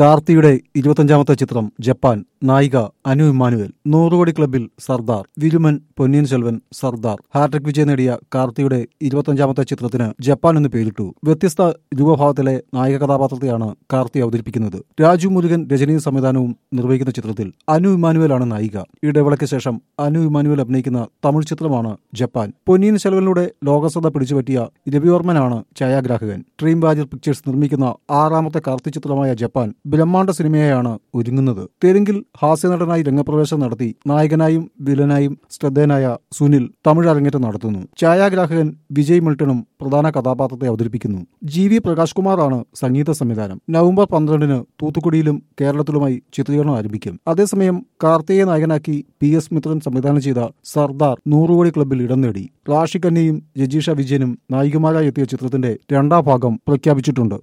കാർത്തിയുടെ 25ാമത്തെ ചിത്രം ജപ്പാൻ. നായിക അനു ഇമ്മാനുവേൽ. 100 കോടി ക്ലബിൽ സർദാർ. വിരുമൻ, പൊന്നിയിൻ സെൽവൻ, സർദാർ. ഹാട്രിക് വിജയം നേടിയ കാർത്തിയുടെ 25ാമത്തെ ചിത്രത്തിന് ജപ്പാൻ എന്ന് പേരിട്ടു. വ്യത്യസ്ത രൂപഭാവത്തിലെ നായിക കഥാപാത്രത്തെയാണ് കാർത്തി അവതരിപ്പിക്കുന്നത്. രാജു മുരുകൻ രചനയും സംവിധാനവും നിർവഹിക്കുന്ന ചിത്രത്തിൽ അനു ഇമ്മാനുവേലാണ് നായിക. ഇടവേളയ്ക്ക് ശേഷം അനു ഇമ്മാനുവേൽ അഭിനയിക്കുന്ന തമിഴ് ചിത്രമാണ് ജപ്പാൻ. പൊന്നിയിൻ സെൽവനിലൂടെ ലോകശ്രദ്ധ പിടിച്ചുപറ്റിയ രവിവർമ്മനാണ് ഛായാഗ്രാഹകൻ. ഡ്രീം വാരിയർ പിക്ചേഴ്സ് നിർമ്മിക്കുന്ന 6ാമത്തെ കാർത്തി ചിത്രമായ ജപ്പാൻ ബ്രഹ്മാണ്ഡ സിനിമയായാണ് ഒരുങ്ങുന്നത്. തെലുങ്കിൽ ഹാസ്യനടനായി രംഗപ്രവേശം നടത്തി നായകനായും വില്ലനായും ശ്രദ്ധേയനായ സുനിൽ തമിഴ് അരങ്ങേറ്റം നടത്തുന്നു. ഛായാഗ്രാഹകൻ വിജയ് മിൽട്ടണും പ്രധാന കഥാപാത്രത്തെ അവതരിപ്പിക്കുന്നു. GV പ്രകാശ് കുമാറാണ് സംഗീത സംവിധാനം. നവംബർ 12-ന് തൂത്തുക്കുടിയിലും കേരളത്തിലുമായി ചിത്രീകരണം ആരംഭിക്കും. അതേസമയം കാർത്തിയെ നായകനാക്കി PS മിത്രൻ സംവിധാനം ചെയ്ത സർദാർ 100 കോടി ക്ലബിൽ ഇടം നേടി. റാഷി ഖന്നയും രജീഷ വിജയനും നായികമാരായി എത്തിയ ചിത്രത്തിന്റെ 2ാം ഭാഗം പ്രഖ്യാപിച്ചിട്ടുണ്ട്.